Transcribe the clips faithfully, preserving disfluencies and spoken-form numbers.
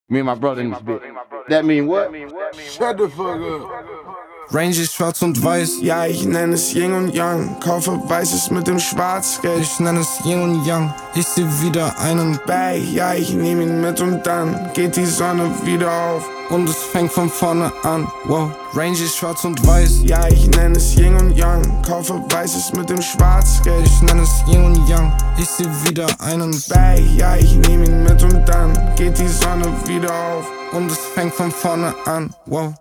Me and my brother in this bitch. That mean what? Shut the fuck up. Range ist schwarz und weiß. Ja, ich nenne es Yin und Yang. Kaufe Weißes mit dem Schwarzgeld. Ich nenne es Yin und Yang. Ich seh wieder einen Bay. Ja, ich nehme ihn mit und dann geht die Sonne wieder auf. Und es fängt von vorne an. Wow. Range ist schwarz und weiß. Ja, ich nenne es Yin und Yang. Kaufe Weißes mit dem Schwarzgeld. Ich nenne es Yin und Yang. Ich seh wieder einen Bay. Ja, ich nehme ihn mit und dann geht die Sonne wieder auf. Und es fängt von vorne an. Wow.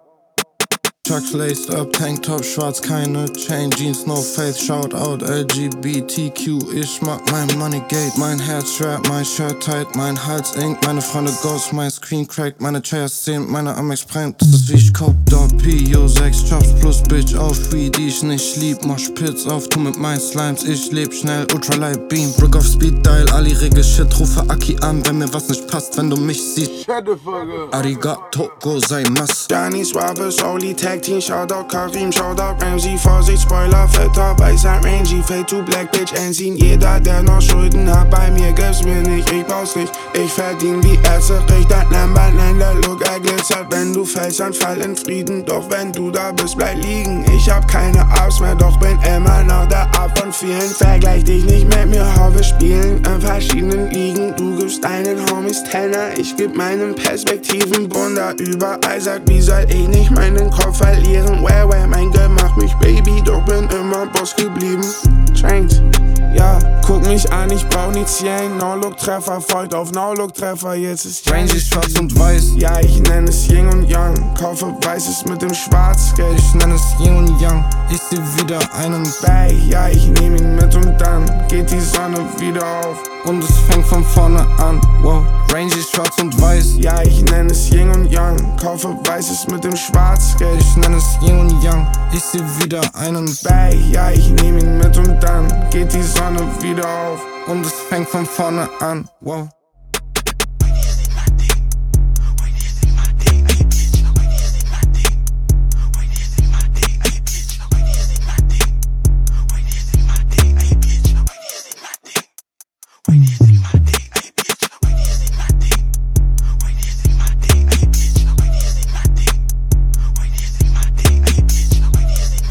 Chucks laced up, Tanktop schwarz, keine Chain, Jeans, no faith, shout out L G B T Q, ich mag mein Money Gate, mein Herz strap, mein Shirt tight, mein Hals eng, meine Freunde ghost, mein Screen cracked, meine Chairs zehn, meine Amex brennt, das ist wie ich Coke, Dog, P, sechs Chops plus Bitch auf Free, die ich nicht lieb, mach Spitz auf, tu mit meinen Slimes, ich leb schnell, Ultralight Beam, Brick auf Speed Dial, Ali Regel Shit, rufe Aki an, wenn mir was nicht passt, wenn du mich siehst, Shut the fuck up. Arigato gozaimasu. Danny Swappers, Oli Tag Team, Shoutout Karim, Shoutout Ramsey, Vorsicht, Spoiler, fetter, weißer Rangy, Fade to Black Bitch, Ensign, jeder, der noch Schulden hat, bei mir gibt's mir nicht, ich brauch's nicht, ich verdien wie Ärzte, Richter, Lambert, der Look, er glitzert, wenn du fällst, dann fall in Frieden, doch wenn du da bist, bleib liegen, ich hab keine Ups mehr, doch bin immer noch der Up von vielen, vergleich dich nicht mit mir, hau, wir spielen in verschiedenen Ligen, du gibst deinen Homies Tenner, ich geb meinen Perspektiven Wunder, überall sagt, wie soll ich nicht meinen Kopf verlieren, where, where, mein Girl macht mich Baby, doch bin immer Boss geblieben. Trained, ja, guck mich an, ich brauch nicht Zien, No-Look-Treffer, folgt auf No-Look-Treffer, jetzt ist Range ist schwarz und weiß. Ja, ich nenne es Yin und Yang, kaufe Weißes mit dem Schwarzgeld. Ich nenne es Yin und Yang, ich seh wieder einen Bay. Ja, ich nehme ihn mit und dann geht die Sonne wieder auf. Und es fängt von vorne an, wow. Range ist schwarz und weiß. Ja, ich nenne es Yin und Yang, kaufe Weißes mit dem Schwarzgeld. Ich nenne es Yin und Yang, ich seh wieder einen Bay. Ja, ich nehme ihn mit und dann geht die Sonne wieder auf. Und es fängt von vorne an, wow.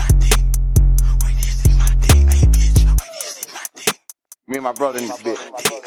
Me and my brother in this bitch.